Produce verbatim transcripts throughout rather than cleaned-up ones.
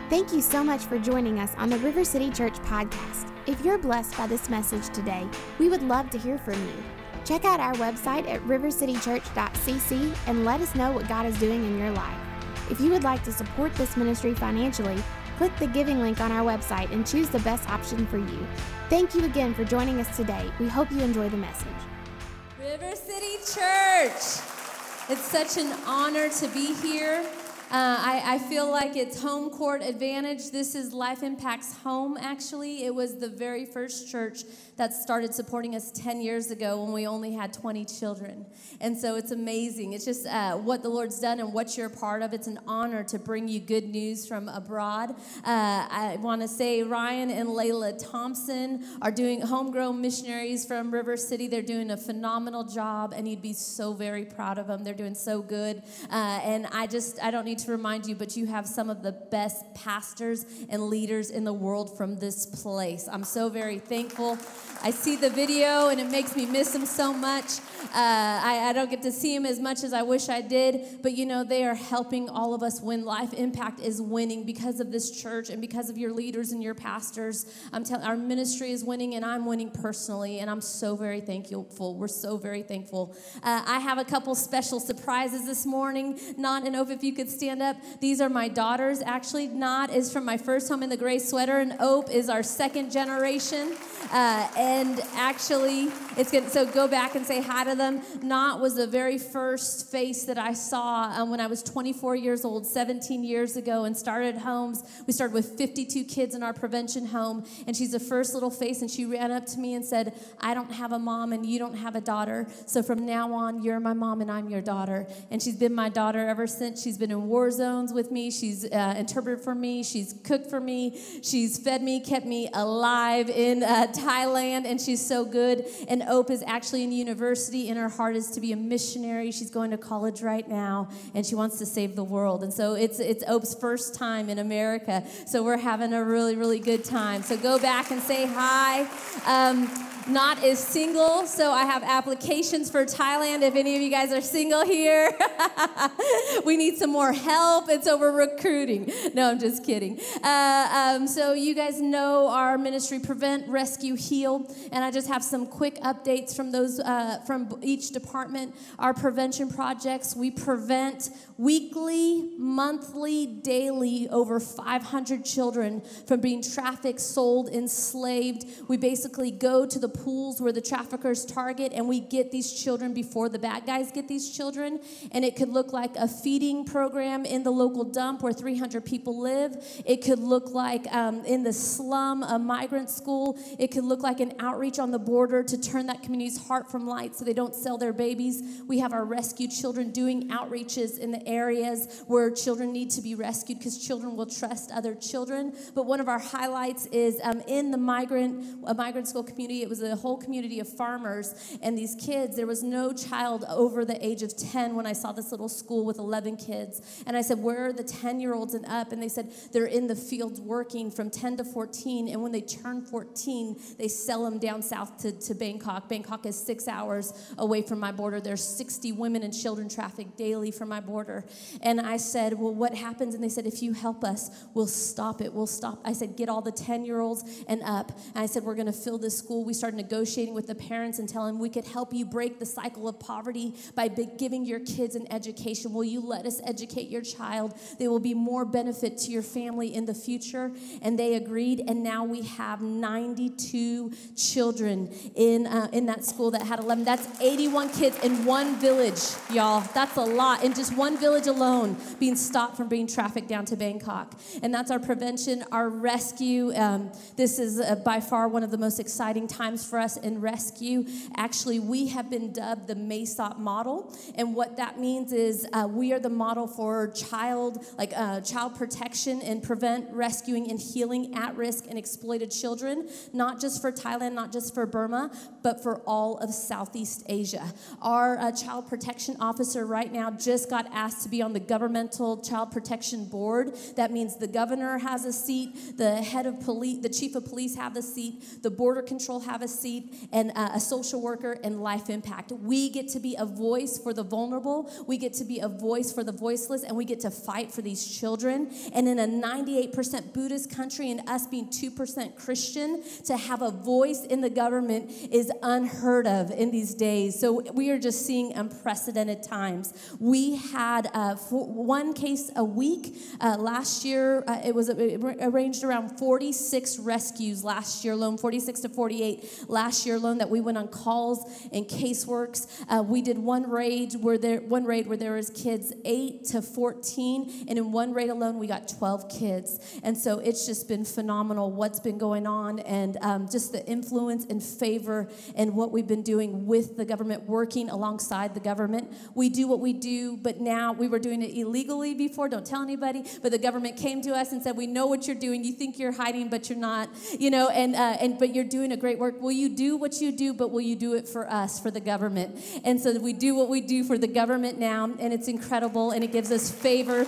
Thank you so much for joining us on the River City Church podcast. If you're blessed by this message today, we would love to hear from you. Check out our website at river city church dot c c and let us know what God is doing in your life. If you would like to support this ministry financially, click the giving link on our website and choose the best option for you. Thank you again for joining us today. We hope you enjoy the message. River City Church. It's such an honor to be here. Uh, I, I feel like it's home court advantage. This is Life Impact's home, actually. It was the very first church that started supporting us ten years ago when we only had twenty children. And so it's amazing. It's just uh, what the Lord's done and what you're a part of. It's an honor to bring you good news from abroad. Uh, I want to say Ryan and Layla Thompson are doing homegrown missionaries from River City. They're doing a phenomenal job, and you'd be so very proud of them. They're doing so good. Uh, and I just, I don't need to remind you, but you have some of the best pastors and leaders in the world from this place. I'm so very thankful. I see the video, and it makes me miss them so much. Uh, I, I don't get to see them as much as I wish I did, but you know, they are helping all of us win. Life Impact is winning because of this church and because of your leaders and your pastors. I'm telling, our ministry is winning, and I'm winning personally, and I'm so very thankful. We're so very thankful. Uh, I have a couple special surprises this morning. Not and Ope, if you could stand up. These are my daughters. Actually, Not is from my first home in the gray sweater, and Ope is our second generation. Uh, and actually, it's good. So go back and say hi to them. Not was the very first face that I saw um, when I was twenty-four years old, seventeen years ago, and started homes. We started with fifty-two kids in our prevention home, and she's the first little face, and she ran up to me and said, "I don't have a mom, and you don't have a daughter, so from now on, you're my mom, and I'm your daughter." And she's been my daughter ever since. She's been in war zones with me. She's uh, interpreted for me. She's cooked for me. She's fed me, kept me alive in uh, Thailand, and she's so good. And Ope is actually in university, and her heart is to be a missionary. She's going to college right now, and she wants to save the world. And so it's it's Ope's first time in America, so we're having a really, really good time. So go back and say hi. Um, Not is single, so I have applications for Thailand if any of you guys are single here. We need some more help, and so we're recruiting. No, I'm just kidding. Uh, um, so you guys know our ministry, Prevent, Rescue, Heal, and I just have some quick updates from those uh, from each department. Our prevention projects, we prevent weekly, monthly, daily over five hundred children from being trafficked, sold, enslaved. We basically go to the pools where the traffickers target, and we get these children before the bad guys get these children. And it could look like a feeding program in the local dump where three hundred people live. It could look like um, in the slum, a migrant school. It could look like an outreach on the border to turn that community's heart from light so they don't sell their babies. We have our rescue children doing outreaches in the areas where children need to be rescued because children will trust other children. But one of our highlights is um, in the migrant, a migrant school community. It was a whole community of farmers, and these kids, there was no child over the age of ten when I saw this little school with eleven kids. And I said, "Where are the ten-year-olds and up?" And they said, "They're in the fields working from ten to fourteen, and when they turn fourteen, they sell them down south to, to Bangkok. Bangkok is six hours away from my border. There's sixty women and children trafficked daily from my border." And I said, "Well, what happens?" And they said, "If you help us, we'll stop it. We'll stop." I said, "Get all the ten-year-olds and up." And I said, "We're going to fill this school." We started negotiating with the parents and telling them we could help you break the cycle of poverty by giving your kids an education. Will you let us educate your child? There will be more benefit to your family in the future. And they agreed, and now we have ninety-two children in uh, in that school that had eleven. That's eighty-one kids in one village, y'all. That's a lot. In just one village alone, being stopped from being trafficked down to Bangkok. And that's our prevention, our rescue. Um, this is uh, by far one of the most exciting times for us in rescue. Actually, we have been dubbed the MESOP model, and what that means is uh, we are the model for child, like uh, child protection and prevent, rescuing, and healing at-risk and exploited children, not just for Thailand, not just for Burma, but for all of Southeast Asia. Our uh, child protection officer right now just got asked to be on the governmental child protection board. That means the governor has a seat, the head of police, the chief of police have a seat, the border control have a seat, and uh, a social worker in Life Impact. We get to be a voice for the vulnerable. We get to be a voice for the voiceless, and we get to fight for these children. And in a ninety-eight percent Buddhist country and us being two percent Christian, to have a voice in the government is unheard of in these days. So we are just seeing unprecedented times. We had uh, one case a week. Uh, last year, uh, it was it arranged around forty-six rescues last year alone, forty-six to forty-eight last year alone that we went on calls and caseworks. Uh, we did one raid where there one raid where there was kids eight to fourteen, and in one raid alone we got twelve kids. And so it's just been phenomenal what's been going on, and um, just the influence and favor and what we've been doing with the government, working alongside the government. We do what we do, but now we were doing it illegally before. Don't tell anybody. But the government came to us and said, "We know what you're doing. You think you're hiding, but you're not. You know, and uh, and but you're doing a great work. Will you do what you do? But will you do it for us, for the government?" And so we do what we do for the government now, and it's incredible, and it gives us favor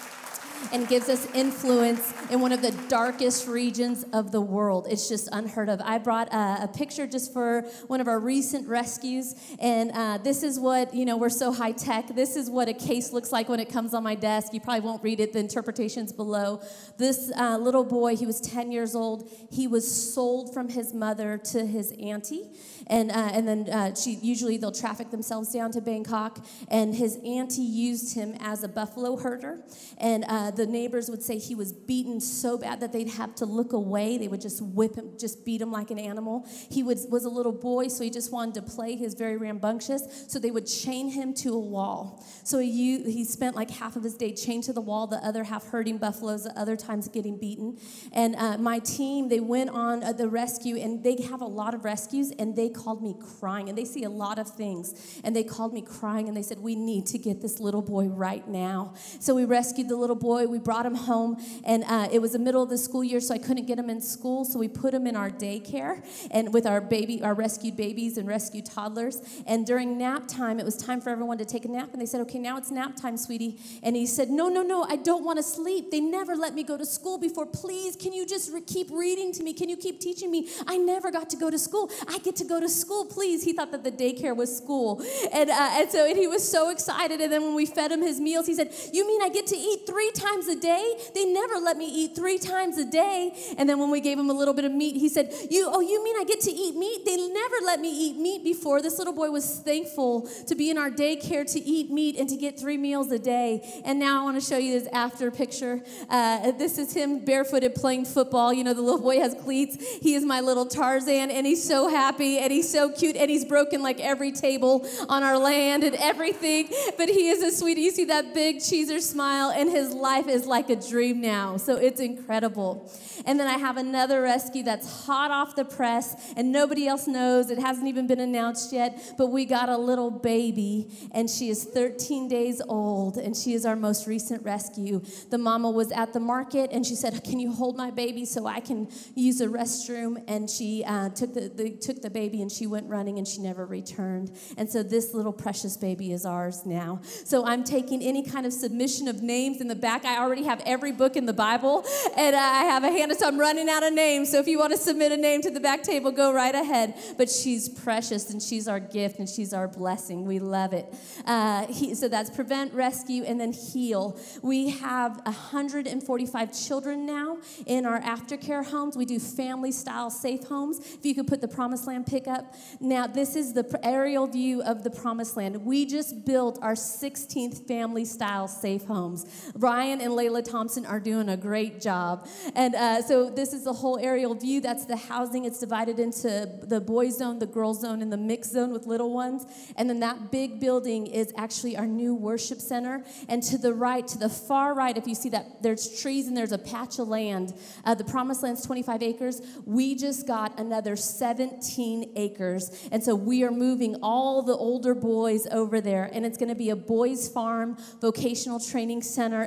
and gives us influence in one of the darkest regions of the world. It's just unheard of. I brought a, a picture just for one of our recent rescues, and uh, this is what, you know, we're so high tech. This is what a case looks like when it comes on my desk. You probably won't read it. The interpretation's below. This uh, little boy, he was ten years old. He was sold from his mother to his auntie, and uh, and then uh, she usually they'll traffic themselves down to Bangkok, and his auntie used him as a buffalo herder, and uh, the neighbors would say he was beaten so bad that they'd have to look away. They would just whip him, just beat him like an animal. He was, was a little boy, so he just wanted to play. He was very rambunctious, so they would chain him to a wall. So he, he spent like half of his day chained to the wall, the other half herding buffaloes, the other times getting beaten. And uh, my team, they went on uh, the rescue, and they have a lot of rescues, and they called me crying, and they see a lot of things, and they called me crying, and they said, "We need to get this little boy right now." So we rescued the little boy. We brought him home, and uh, it was the middle of the school year, so I couldn't get him in school, so we put him in our daycare and with our baby, our rescued babies and rescued toddlers. And during nap time, it was time for everyone to take a nap, and they said, "Okay, now it's nap time, sweetie." And he said, "No, no, no, I don't want to sleep. They never let me go to school before. Please, can you just re- keep reading to me? Can you keep teaching me? I never got to go to school. I get to go to school, please." He thought that the daycare was school. And, uh, and so and he was so excited. And then when we fed him his meals, he said, "You mean I get to eat three times a day? They never let me eat three times a day." And then when we gave him a little bit of meat, he said, "You, oh, you mean I get to eat meat? They never let me eat meat before." This little boy was thankful to be in our daycare, to eat meat, and to get three meals a day. And now I want to show you this after picture. Uh, this is him barefooted playing football. You know, the little boy has cleats. He is my little Tarzan, and he's so happy, and he's so cute, and he's broken like every table on our land and everything. But he is a sweetie. You see that big cheeser smile, and his life is like a dream now. So it's incredible. And then I have another rescue that's hot off the press, and nobody else knows. It hasn't even been announced yet, but we got a little baby, and she is thirteen days old, and she is our most recent rescue. The mama was at the market, and she said, "Can you hold my baby so I can use the restroom?" And she uh, took the, the took the baby, and she went running, and she never returned. And so this little precious baby is ours now. So I'm taking any kind of submission of names in the back. I already have every book in the Bible, and I have a hand, so I'm running out of names. So if you want to submit a name to the back table, go right ahead. But she's precious, and she's our gift, and she's our blessing. We love it. Uh, he, so that's prevent, rescue, and then heal. We have one hundred forty-five children now in our aftercare homes. We do family-style safe homes. If you could put the Promised Land pick up. Now, this is the aerial view of the Promised Land. We just built our sixteenth family-style safe homes. Ryan and Layla Thompson are doing a great job. And uh, so this is the whole aerial view. That's the housing. It's divided into the boys zone, the girls zone, and the mixed zone with little ones. And then that big building is actually our new worship center. And to the right, to the far right, if you see that, there's trees and there's a patch of land. Uh, the Promised Land's twenty-five acres. We just got another seventeen acres. And so we are moving all the older boys over there. And it's going to be a boys farm, vocational training center, agriculture,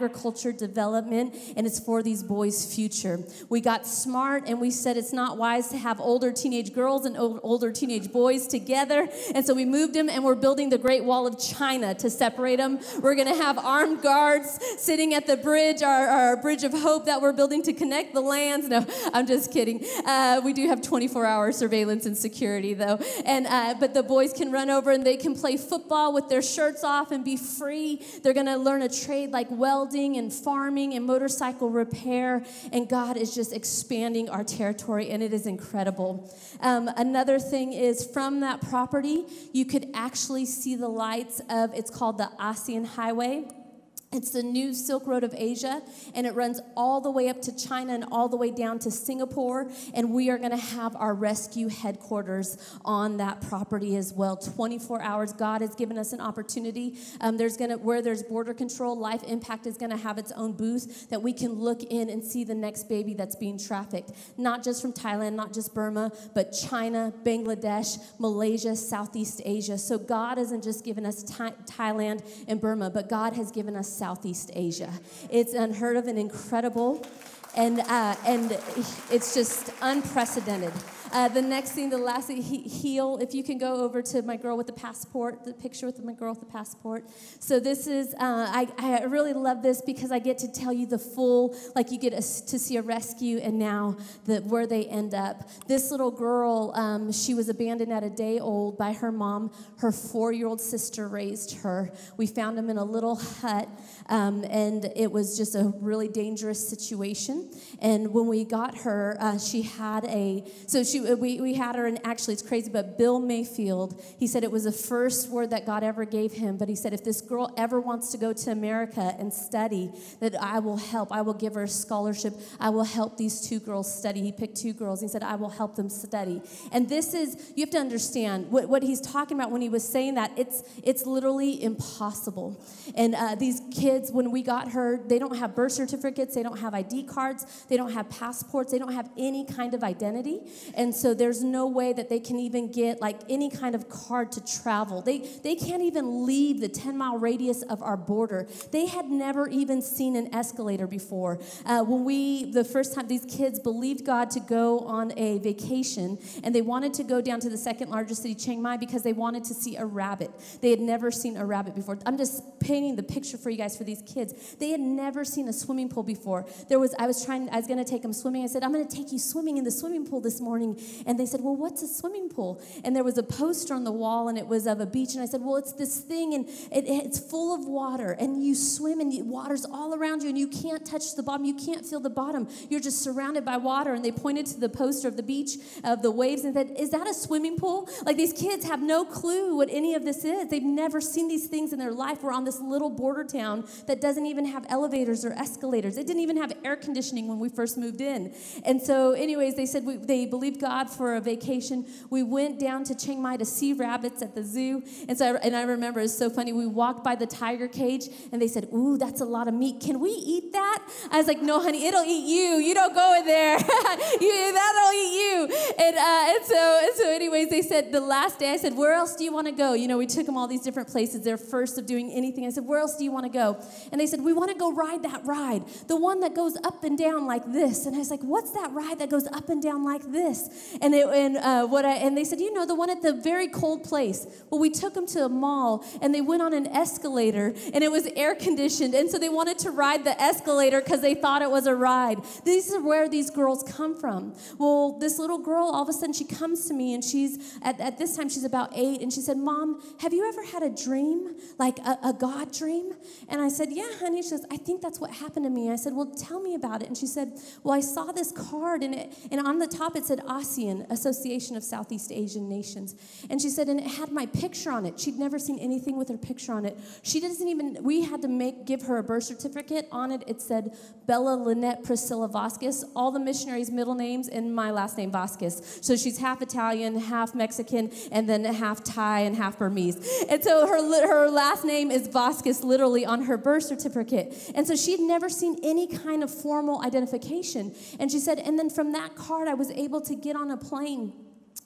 agriculture development, and it's for these boys' future. We got smart, and we said it's not wise to have older teenage girls and old, older teenage boys together, and so we moved them, and we're building the Great Wall of China to separate them. We're going to have armed guards sitting at the bridge, our, our bridge of hope that we're building to connect the lands. No, I'm just kidding. Uh, we do have twenty-four hour surveillance and security, though. And uh, but the boys can run over and they can play football with their shirts off and be free. They're going to learn a trade like welding and farming and motorcycle repair. And God is just expanding our territory, and it is incredible. Um, another thing is, from that property, you could actually see the lights of, it's called the ASEAN Highway. It's the new Silk Road of Asia, and it runs all the way up to China and all the way down to Singapore, and we are going to have our rescue headquarters on that property as well. twenty-four hours. God has given us an opportunity. Um, there's going to, where there's border control, Life Impact is going to have its own booth that we can look in and see the next baby that's being trafficked. Not just from Thailand, not just Burma, but China, Bangladesh, Malaysia, Southeast Asia. So God hasn't just given us Thai- Thailand and Burma, but God has given us Southeast Asia. It's unheard of and incredible, and uh, and it's just unprecedented. Uh, the next thing, the last thing, he, heal. If you can go over to my girl with the passport, the picture with my girl with the passport. So this is, uh, I, I really love this because I get to tell you the full, like you get a, to see a rescue and now the, where they end up. This little girl, um, she was abandoned at a day old by her mom. Her four-year-old sister raised her. We found them in a little hut, um, and it was just a really dangerous situation. And when we got her, uh, she had a, so she We, we had her, and actually it's crazy, but Bill Mayfield, he said it was the first word that God ever gave him, but he said, if this girl ever wants to go to America and study, that I will help. I will give her a scholarship. I will help these two girls study. He picked two girls. He said, I will help them study. And this is, you have to understand, what, what he's talking about when he was saying that, it's, it's literally impossible. And uh, these kids, when we got her, they don't have birth certificates. They don't have I D cards. They don't have passports. They don't have any kind of identity. And so there's no way that they can even get like any kind of card to travel. They they can't even leave the ten mile radius of our border. They had never even seen an escalator before. Uh, when we, the first time, these kids believed God to go on a vacation, and they wanted to go down to the second largest city, Chiang Mai, because they wanted to see a rabbit. They had never seen a rabbit before. I'm just painting the picture for you guys for these kids. They had never seen a swimming pool before. There was, I was trying, I was going to take them swimming. I said, I'm going to take you swimming in the swimming pool this morning. And they said, well, what's a swimming pool? And there was a poster on the wall, and it was of a beach. And I said, well, it's this thing, and it, it's full of water. And you swim, and the water's all around you, and you can't touch the bottom. You can't feel the bottom. You're just surrounded by water. And they pointed to the poster of the beach, of the waves, and said, is that a swimming pool? Like, these kids have no clue what any of this is. They've never seen these things in their life. We're on this little border town that doesn't even have elevators or escalators. It didn't even have air conditioning when we first moved in. And so, anyways, they said we, they believed God for a vacation. We went down to Chiang Mai to see rabbits at the zoo. And so, I, and I remember it's so funny. We walked by the tiger cage, and they said, "Ooh, that's a lot of meat. Can we eat that?" I was like, "No, honey, it'll eat you. You don't go in there. you, that'll eat you." And uh, and so, and so, anyways, they said the last day. I said, "Where else do you want to go?" You know, we took them all these different places. Their first of doing anything. I said, "Where else do you want to go?" And they said, "We want to go ride that ride, the one that goes up and down like this." And I was like, "What's that ride that goes up and down like this?" And they and uh, what I and they said, "You know, the one at the very cold place." Well, we took them to a mall, and they went on an escalator, and it was air conditioned, and so they wanted to ride the escalator because they thought it was a ride. These are where these girls come from. Well, this little girl, all of a sudden, she comes to me, and she's at, at this time she's about eight, and she said, "Mom, have you ever had a dream, like a, a God dream?" And I said, "Yeah, honey." She goes, "I think that's what happened to me." I said, "Well, tell me about it." And she said, "Well, I saw this card, and it and on the top it said ASEAN, Association of Southeast Asian Nations." And she said, and it had my picture on it. She'd never seen anything with her picture on it. She doesn't even, we had to make give her a birth certificate. On it, it said Bella Lynette Priscilla Vasquez, all the missionaries' middle names, and my last name, Vasquez. So she's half Italian, half Mexican, and then half Thai and half Burmese. And so her her last name is Vasquez, literally, on her birth certificate. And so she'd never seen any kind of formal identification. And she said, and then from that card, I was able to get on a plane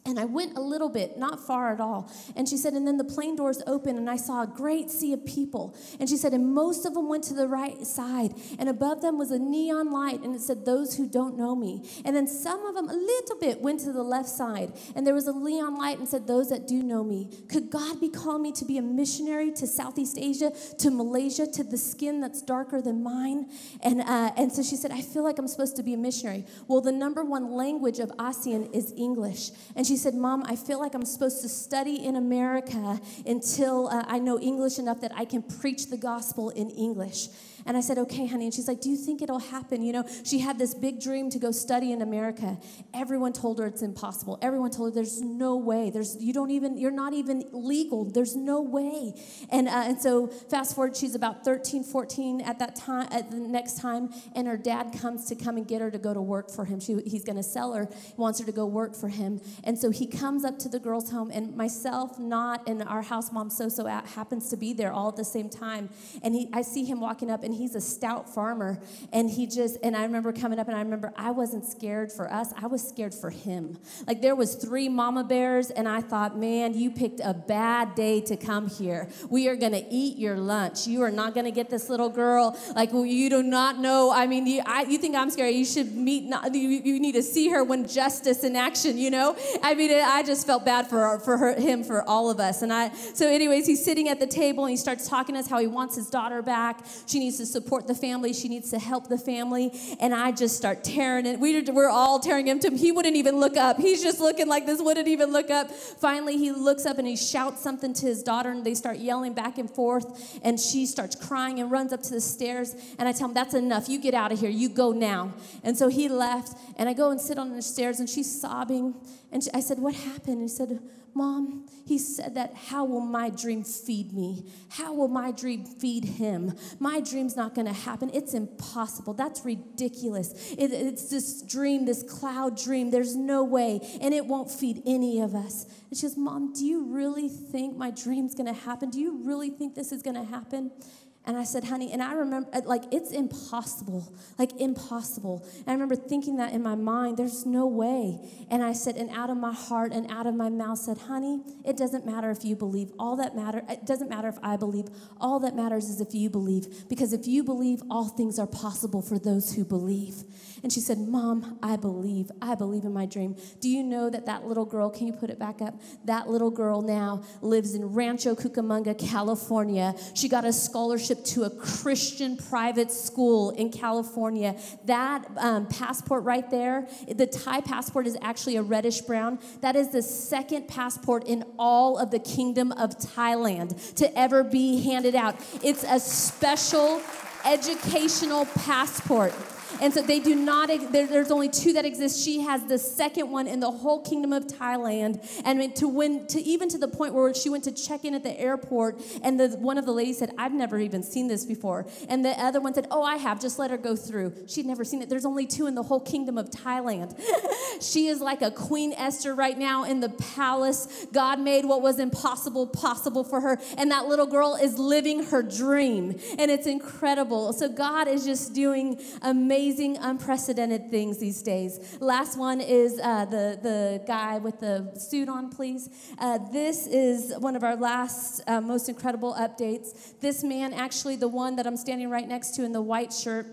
And I went a little bit, not far at all. And she said, and then the plane doors opened, and I saw a great sea of people. And she said, and most of them went to the right side. And above them was a neon light, and it said, those who don't know me. And then some of them, a little bit, went to the left side. And there was a neon light and said, those that do know me. Could God be calling me to be a missionary to Southeast Asia, to Malaysia, to the skin that's darker than mine? And, uh, and so she said, I feel like I'm supposed to be a missionary. Well, the number one language of ASEAN is English. And she She said, Mom, I feel like I'm supposed to study in America until uh, I know English enough that I can preach the gospel in English. And I said, okay, honey. And she's like, do you think it'll happen? You know, she had this big dream to go study in America. Everyone told her it's impossible. Everyone told her there's no way. There's you don't even, you're not even legal. There's no way. And uh, and so fast forward, she's about thirteen, fourteen at that time, at the next time, and her dad comes to come and get her to go to work for him. She, he's going to sell her, he wants her to go work for him. And so he comes up to the girls' home, and myself, not, and our house mom, So-So, happens to be there all at the same time. And he, I see him walking up, and he's a stout farmer, and he just, and I remember coming up, and I remember I wasn't scared for us, I was scared for him. Like, there was three mama bears, and I thought, man, you picked a bad day to come here. We are going to eat your lunch. You are not going to get this little girl. Like, you do not know, I mean, you, I, you think I'm scary. You should meet, not, you, you need to see her when justice in action, you know? I mean, I just felt bad for, for her, him, for all of us. And I, so anyways, he's sitting at the table, and he starts talking to us how he wants his daughter back. She needs to support the family. She needs to help the family. And I just start tearing it. We, we're all tearing him to him. He wouldn't even look up. He's just looking like this, wouldn't even look up. Finally, he looks up and he shouts something to his daughter, and they start yelling back and forth. And she starts crying and runs up to the stairs. And I tell him, that's enough. You get out of here. You go now. And so he left. And I go and sit on the stairs, and she's sobbing. And she, I said, what happened? And he said, Mom, he said that, how will my dream feed me? How will my dream feed him? My dream's not going to happen. It's impossible. That's ridiculous. It, it's this dream, this cloud dream. There's no way, and it won't feed any of us. And she goes, Mom, do you really think my dream's going to happen? Do you really think this is going to happen? And I said, honey, and I remember, like, it's impossible, like, impossible. And I remember thinking that in my mind, there's no way. And I said, and out of my heart and out of my mouth said, honey, it doesn't matter if you believe. All that matter, it doesn't matter if I believe. All that matters is if you believe. Because if you believe, all things are possible for those who believe. And she said, Mom, I believe. I believe in my dream. Do you know that that little girl, can you put it back up? That little girl now lives in Rancho Cucamonga, California. She got a scholarship to a Christian private school in California. That um, passport right there, the Thai passport is actually a reddish brown. That is the second passport in all of the Kingdom of Thailand to ever be handed out. It's a special educational passport. And so they do not, there, there's only two that exist. She has the second one in the whole Kingdom of Thailand. And to win, to even to the point where she went to check in at the airport, and the, one of the ladies said, I've never even seen this before. And the other one said, oh, I have, just let her go through. She'd never seen it. There's only two in the whole Kingdom of Thailand. She is like a Queen Esther right now in the palace. God made what was impossible possible for her. And that little girl is living her dream. And it's incredible. So God is just doing amazing Amazing, unprecedented things these days. Last one is uh, the, the guy with the suit on, please. Uh, this is one of our last, uh, most incredible updates. This man, actually the one that I'm standing right next to in the white shirt,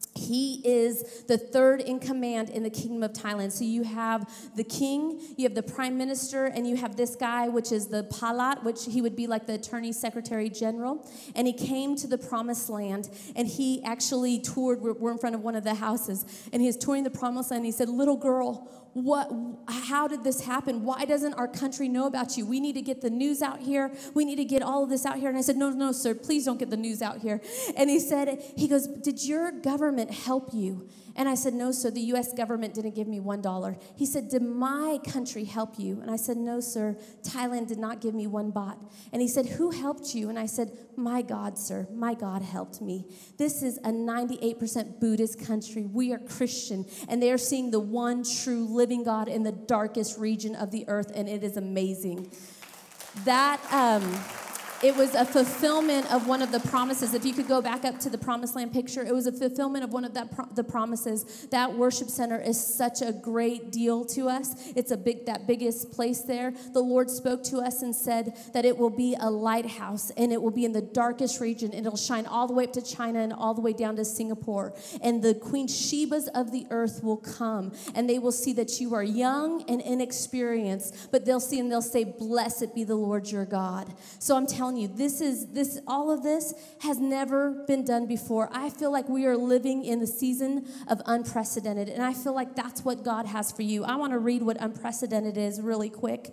he is the third in command in the Kingdom of Thailand. So you have the king, you have the prime minister, and you have this guy, which is the Palat, which he would be like the attorney secretary general. And he came to the promised land, and he actually toured, we're, we're in front of one of the houses, and he was touring the promised land, and he said, little girl, what, how did this happen? Why doesn't our country know about you? We need to get the news out here. We need to get all of this out here. And I said, no, no, sir, please don't get the news out here. And he said, he goes, did your government help you? And I said, no, sir, the U S government didn't give me one dollar. He said, did my country help you? And I said, no, sir, Thailand did not give me one baht. And he said, who helped you? And I said, my God, sir, my God helped me. This is a ninety-eight percent Buddhist country. We are Christian, and they are seeing the one true living God in the darkest region of the earth, and it is amazing. That, um... It was a fulfillment of one of the promises. If you could go back up to the Promised Land picture, it was a fulfillment of one of that pro- the promises. That worship center is such a great deal to us. It's a big, that biggest place there. The Lord spoke to us and said that it will be a lighthouse, and it will be in the darkest region, and it'll shine all the way up to China and all the way down to Singapore. And the Queen Shebas of the earth will come, and they will see that you are young and inexperienced, but they'll see and they'll say, "Blessed be the Lord your God." So I'm telling you, this is this all of this has never been done before. I feel like we are living in the season of unprecedented, and I feel like that's what God has for you. I want to read what unprecedented is really quick.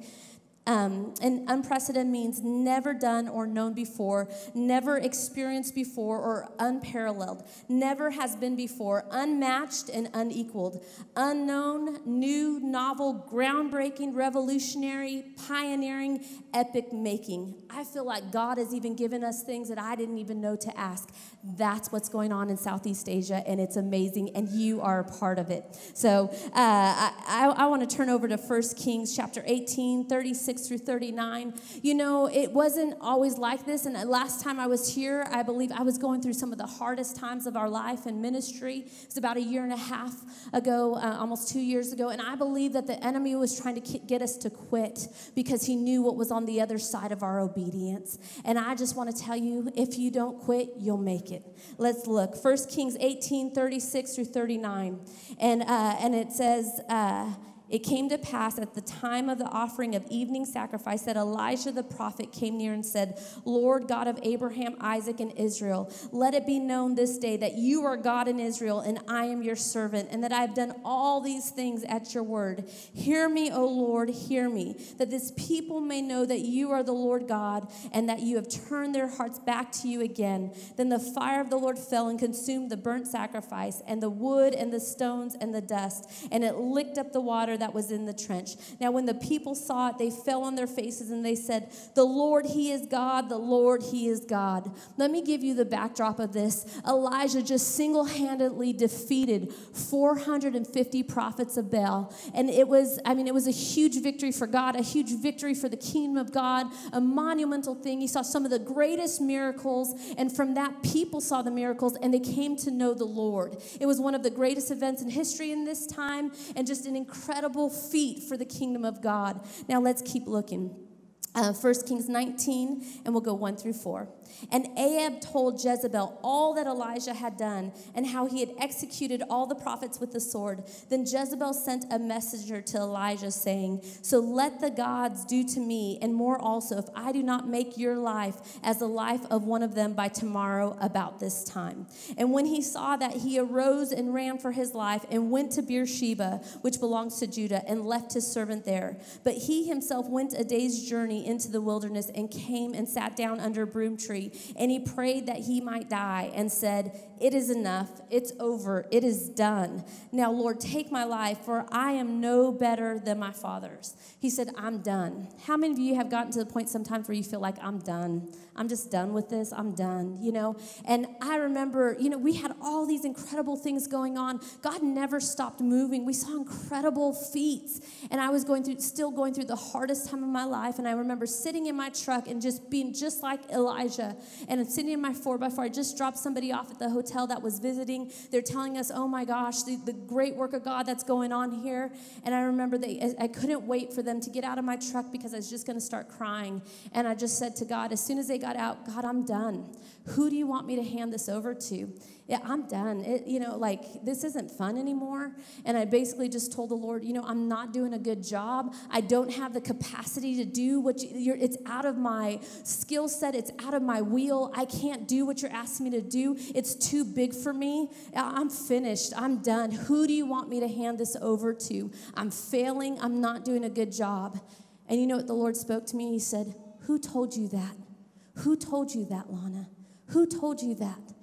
Um, and unprecedented means never done or known before, never experienced before, or unparalleled, never has been before, unmatched and unequaled, unknown, new, novel, groundbreaking, revolutionary, pioneering, epic making. I feel like God has even given us things that I didn't even know to ask. That's what's going on in Southeast Asia, and it's amazing, and you are a part of it. So uh, I, I, I want to turn over to First Kings chapter eighteen, thirty-six through thirty-nine. You know, it wasn't always like this, and last time I was here, I believe I was going through some of the hardest times of our life and ministry. It was about a year and a half ago, uh, almost two years ago, and I believe that the enemy was trying to get us to quit because he knew what was on the other side of our obedience. And I just want to tell you, if you don't quit, you'll make it. Let's look. First Kings eighteen, thirty-six through thirty-nine. And, uh, and it says... Uh, It came to pass at the time of the offering of evening sacrifice that Elijah the prophet came near and said, "Lord God of Abraham, Isaac, and Israel, let it be known this day that you are God in Israel, and I am your servant, and that I have done all these things at your word. Hear me, O Lord, hear me, that this people may know that you are the Lord God, and that you have turned their hearts back to you again." Then the fire of the Lord fell and consumed the burnt sacrifice, and the wood, and the stones, and the dust, and it licked up the water that was in the trench. Now when the people saw it, they fell on their faces and they said, "The Lord, he is God, the Lord, he is God." Let me give you the backdrop of this. Elijah just single-handedly defeated four hundred fifty prophets of Baal. And it was, I mean, it was a huge victory for God, a huge victory for the kingdom of God, a monumental thing. He saw some of the greatest miracles, and from that, people saw the miracles, and they came to know the Lord. It was one of the greatest events in history in this time, and just an incredible feat for the kingdom of God. Now let's keep looking. Uh, First Kings nineteen, and we'll go one through four. And Ahab told Jezebel all that Elijah had done and how he had executed all the prophets with the sword. Then Jezebel sent a messenger to Elijah saying, "So let the gods do to me and more also if I do not make your life as the life of one of them by tomorrow about this time." And when he saw that, he arose and ran for his life and went to Beersheba, which belongs to Judah, and left his servant there. But he himself went a day's journey into the wilderness and came and sat down under a broom tree. And he prayed that he might die and said, "It is enough. It's over. It is done. Now, Lord, take my life, for I am no better than my fathers." He said, "I'm done." How many of you have gotten to the point sometimes where you feel like, "I'm done. I'm just done with this. I'm done," you know? And I remember, you know, we had all these incredible things going on. God never stopped moving. We saw incredible feats. And I was going through, still going through the hardest time of my life. And I remember sitting in my truck and just being just like Elijah. And I'm sitting in my four by four. I just dropped somebody off at the hotel that was visiting. They're telling us, "Oh my gosh, the, the great work of God that's going on here." And I remember they, I couldn't wait for them to get out of my truck because I was just going to start crying. And I just said to God, as soon as they got out, "God, I'm done. Who do you want me to hand this over to? Yeah, I'm done. It, you know, like, this isn't fun anymore." And I basically just told the Lord, you know, I'm not doing a good job. I don't have the capacity to do what you, you're, it's out of my skill set. It's out of my wheel. I can't do what you're asking me to do. It's too big for me. I'm finished. I'm done. Who do you want me to hand this over to? I'm failing. I'm not doing a good job. And you know what the Lord spoke to me? He said, "Who told you that? Who told you that, Lana? Who told you that?"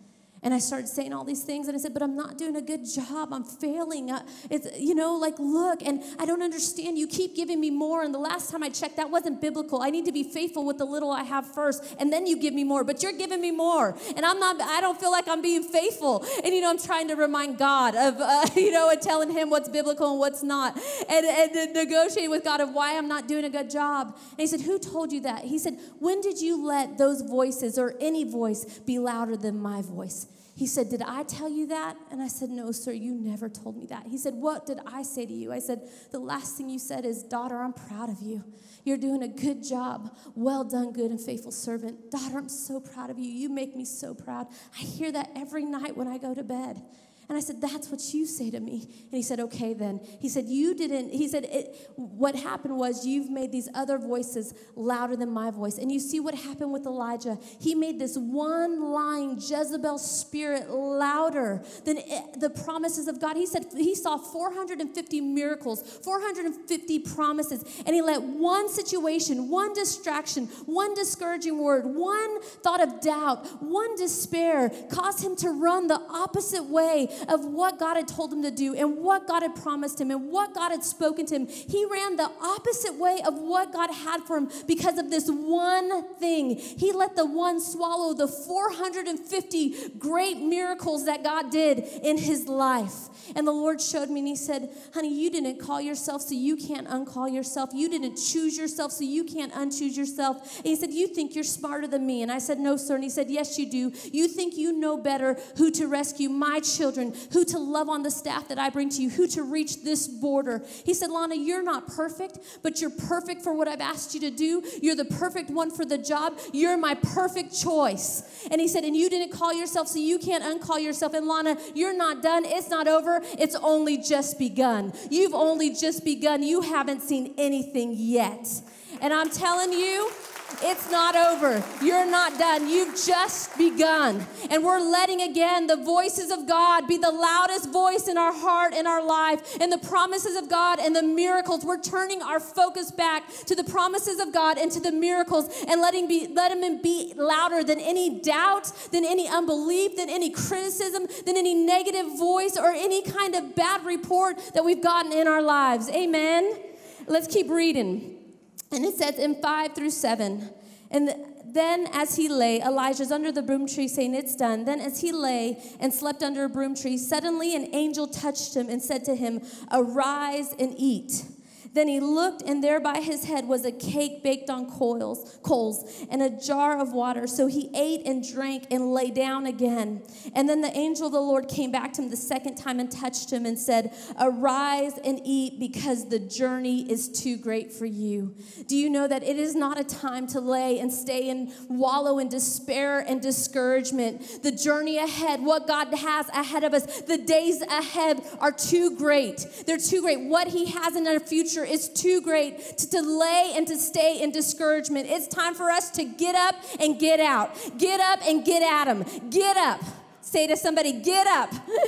And I started saying all these things, and I said, but I'm not doing a good job. I'm failing. Uh, it's, you know, like, look, and I don't understand. You keep giving me more, and the last time I checked, that wasn't biblical. I need to be faithful with the little I have first, and then you give me more, but you're giving me more, and I'm not, I don't feel like I'm being faithful. And, you know, I'm trying to remind God of, uh, you know, and telling him what's biblical and what's not, and, and, and negotiating with God of why I'm not doing a good job. And he said, who told you that? He said, when did you let those voices or any voice be louder than my voice? He said, did I tell you that? And I said, no, sir, you never told me that. He said, what did I say to you? I said, the last thing you said is, daughter, I'm proud of you. You're doing a good job. Well done, good and faithful servant. Daughter, I'm so proud of you. You make me so proud. I hear that every night when I go to bed. And I said, that's what you say to me. And he said, okay, then. He said, you didn't, he said, it, what happened was you've made these other voices louder than my voice. And you see what happened with Elijah. He made this one lying Jezebel spirit louder than it, the promises of God. He said he saw four hundred fifty miracles, four hundred fifty promises. And he let one situation, one distraction, one discouraging word, one thought of doubt, one despair cause him to run the opposite way of what God had told him to do and what God had promised him and what God had spoken to him. He ran the opposite way of what God had for him because of this one thing. He let the one swallow the four hundred fifty great miracles that God did in his life. And the Lord showed me and he said, honey, you didn't call yourself so you can't uncall yourself. You didn't choose yourself so you can't unchoose yourself. And he said, you think you're smarter than me. And I said, no, sir. And he said, yes, you do. You think you know better who to rescue my children, who to love on the staff that I bring to you, who to reach this border. He said, Lana, you're not perfect, but you're perfect for what I've asked you to do. You're the perfect one for the job. You're my perfect choice. And he said, and you didn't call yourself so you can't uncall yourself. And Lana, you're not done. It's not over. It's only just begun. You've only just begun. You haven't seen anything yet. And I'm telling you, it's not over. You're not done. You've just begun. And we're letting again the voices of God be the loudest voice in our heart, in our life, and the promises of God and the miracles. We're turning our focus back to the promises of God and to the miracles and letting be let them be louder than any doubt, than any unbelief, than any criticism, than any negative voice or any kind of bad report that we've gotten in our lives. Amen. Let's keep reading. And it says in five through seven, and then as he lay, Elijah's under the broom tree saying, it's done. Then as he lay and slept under a broom tree, suddenly an angel touched him and said to him, arise and eat. Then he looked, and there by his head was a cake baked on coals, coals and a jar of water. So he ate and drank and lay down again. And then the angel of the Lord came back to him the second time and touched him and said, arise and eat, because the journey is too great for you. Do you know that it is not a time to lay and stay and wallow in despair and discouragement? The journey ahead, what God has ahead of us, the days ahead are too great. They're too great. What he has in our future is too great to delay and to stay in discouragement. It's time for us to get up and get out. Get up and get at him. Get up. Say to somebody, get up.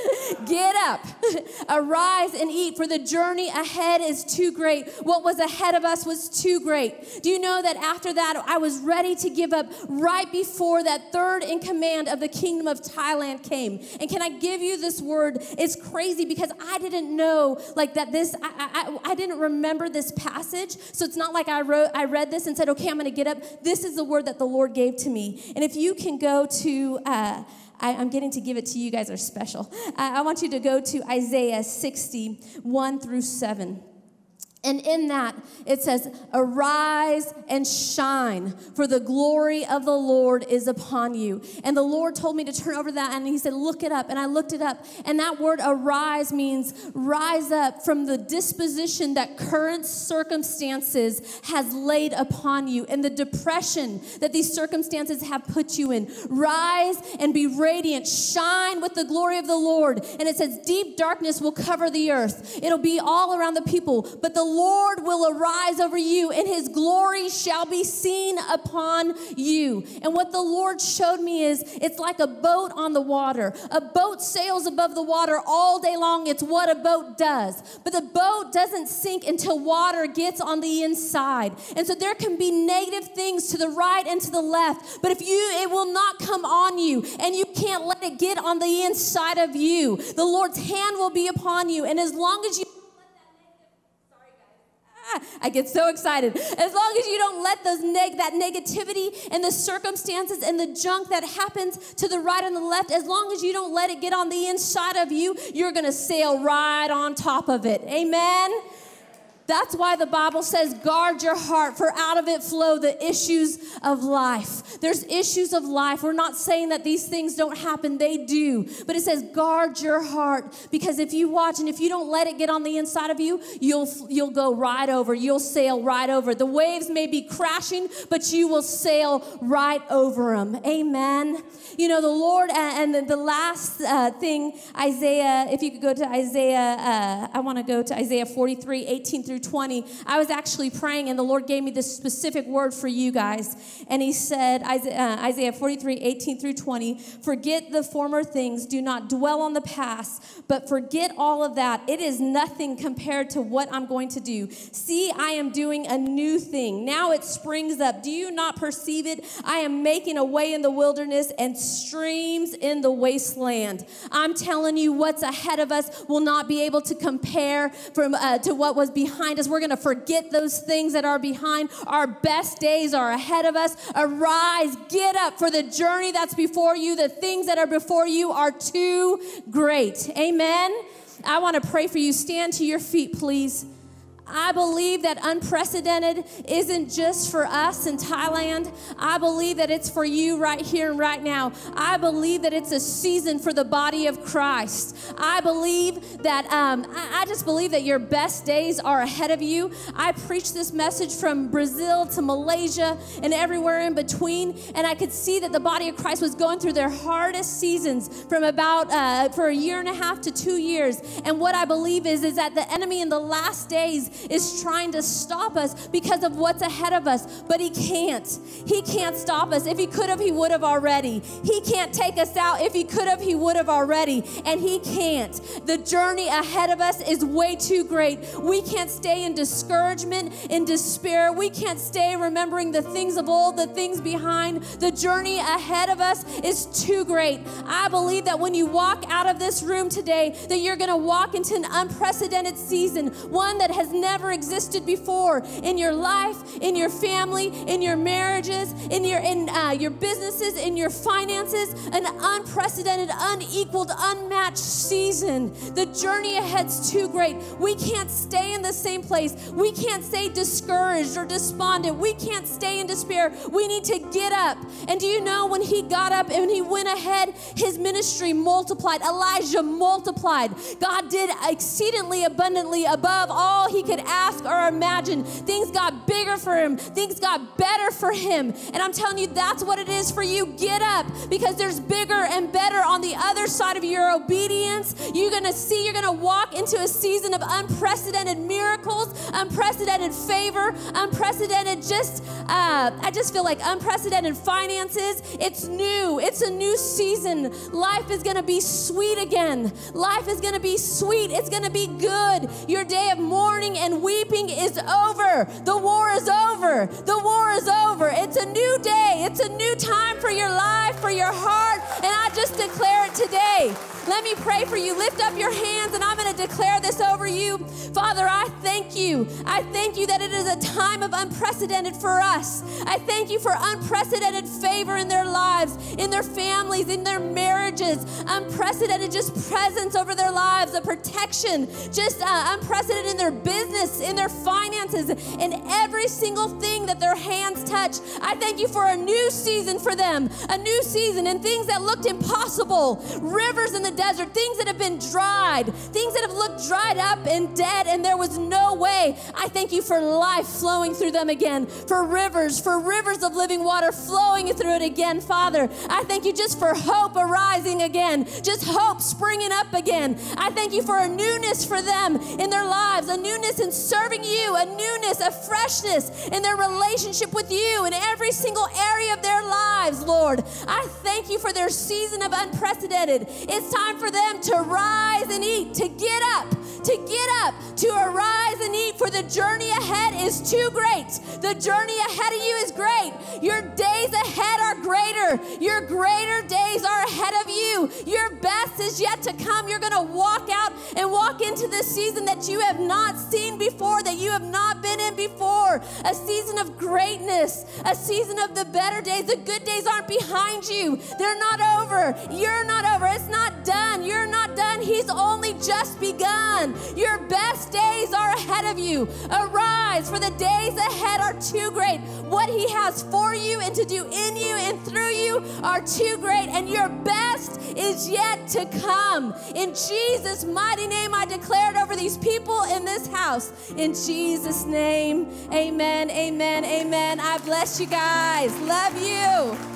Get up. Arise and eat, for the journey ahead is too great. What was ahead of us was too great. Do you know that after that, I was ready to give up right before that third in command of the kingdom of Thailand came. And can I give you this word? It's crazy because I didn't know like that this, I, I, I didn't remember this passage. So it's not like I wrote, I read this and said, okay, I'm going to get up. This is the word that the Lord gave to me. And if you can go to, uh, I, I'm getting to give it to you. You guys are special. I, I want you to go to Isaiah sixty, one through seven. And in that, it says, arise and shine, for the glory of the Lord is upon you. And the Lord told me to turn over that, and he said, look it up. And I looked it up. And that word arise means rise up from the disposition that current circumstances has laid upon you and the depression that these circumstances have put you in. Rise and be radiant. Shine with the glory of the Lord. And it says, deep darkness will cover the earth. It'll be all around the people. But the Lord will arise over you, and his glory shall be seen upon you. And what the Lord showed me is it's like a boat on the water. A boat sails above the water all day long. It's what a boat does. But the boat doesn't sink until water gets on the inside. And so there can be negative things to the right and to the left. But if you, it will not come on you, and you can't let it get on the inside of you. The Lord's hand will be upon you. And as long as you I get so excited. As long as you don't let those neg- that negativity and the circumstances and the junk that happens to the right and the left, as long as you don't let it get on the inside of you, you're going to sail right on top of it. Amen? That's why the Bible says, guard your heart, for out of it flow the issues of life. There's issues of life. We're not saying that these things don't happen. They do. But it says, guard your heart, because if you watch and if you don't let it get on the inside of you, you'll you'll go right over. You'll sail right over. The waves may be crashing, but you will sail right over them. Amen. You know, the Lord, and the, the last uh, thing, Isaiah, if you could go to Isaiah, uh, I want to go to Isaiah forty-three, eighteen through twenty. I was actually praying, and the Lord gave me this specific word for you guys. And he said, Isaiah forty-three, eighteen through twenty, forget the former things, do not dwell on the past, but forget all of that. It is nothing compared to what I'm going to do. See, I am doing a new thing. Now it springs up. Do you not perceive it? I am making a way in the wilderness and streams in the wasteland. I'm telling you, what's ahead of us will not be able to compare from uh, to what was behind us. We're going to forget those things that are behind. Our best days are ahead of us. Arise, get up for the journey that's before you. The things that are before you are too great. Amen. I want to pray for you. Stand to your feet, please. I believe that unprecedented isn't just for us in Thailand. I believe that it's for you right here and right now. I believe that it's a season for the body of Christ. I believe that, um, I, I just believe that your best days are ahead of you. I preached this message from Brazil to Malaysia and everywhere in between, and I could see that the body of Christ was going through their hardest seasons from about, uh, for a year and a half to two years. And what I believe is, is that the enemy in the last days is trying to stop us because of what's ahead of us, but he can't. He can't stop us. If he could have, he would have already. He can't take us out. If he could have, he would have already, and he can't. The journey ahead of us is way too great. We can't stay in discouragement, in despair. We can't stay remembering the things of old, the things behind. The journey ahead of us is too great. I believe that when you walk out of this room today, that you're going to walk into an unprecedented season, one that has never never existed before in your life, in your family, in your marriages, in your in uh, your businesses, in your finances. An unprecedented, unequaled, unmatched season. The journey ahead's too great. We can't stay in the same place. We can't stay discouraged or despondent. We can't stay in despair. We need to get up. And do you know, when he got up and he went ahead, his ministry multiplied. Elijah multiplied. God did exceedingly abundantly above all he could ask or imagine. Things got bigger for him. Things got better for him. And I'm telling you, that's what it is for you. Get up, because there's bigger and better on the other side of your obedience. You're going to see, you're going to walk into a season of unprecedented miracles, unprecedented favor, unprecedented just, uh, I just feel like unprecedented finances. It's new. It's a new season. Life is going to be sweet again. Life is going to be sweet. It's going to be good. Your day of mourning and weeping is over. The war is over. The war is over. It's a new day. It's a new time for your life, for your heart, and I just declare it today. Let me pray for you. Lift up your hands, and I'm going to declare this over you. Father, I thank you. I thank you that it is a time of unprecedented for us. I thank you for unprecedented favor in their lives, in their families, in their marriages, unprecedented just presence over their lives, a protection, just uh, unprecedented in their business, in their finances, in every single thing that their hands touch. I thank you for a new season for them, a new season, and things that looked impossible, rivers in the desert, things that have been dried, things that have looked dried up. up and dead and there was no way. I thank you for life flowing through them again, for rivers, for rivers of living water flowing through it again, Father. I thank you just for hope arising again, just hope springing up again. I thank you for a newness for them in their lives, a newness in serving you, a newness, a freshness in their relationship with you in every single area of their lives, Lord. I thank you for their season of unprecedented. It's time for them to rise and eat, to get up, to get up, to arise and eat, for the journey ahead is too great. The journey ahead of you is great. Your days ahead are greater. Your greater days are ahead of you. Your best is yet to come. You're going to walk out and walk into this season that you have not seen before, that you have not been in before. A season of greatness, a season of the better days. The good days aren't behind you. They're not over. You're not over. It's not done. You're not done. He's only just begun. Your best days are ahead of you. Arise, for the days ahead are too great. What he has for you and to do in you and through you are too great, and your best is yet to come. In Jesus' mighty name, I declare it over these people in this house. In Jesus' name, amen, amen, amen. I bless you guys. Love you.